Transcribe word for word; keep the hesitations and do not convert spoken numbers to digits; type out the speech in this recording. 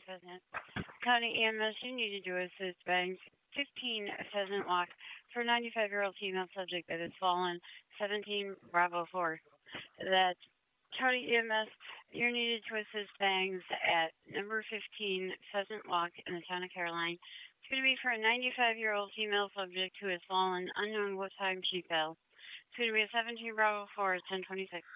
Pheasant. County E M S, you need to do assist bank fifteen Pheasant Walk for a ninety-five-year-old female subject that has fallen seventeen Bravo four. That County E M S, you're needed to assist bangs at number fifteen Pheasant Walk in the town of Caroline. It's going to be for a ninety-five-year-old female subject who has fallen unknown what time she fell. It's going to be a seventeen Bravo four at ten twenty-six.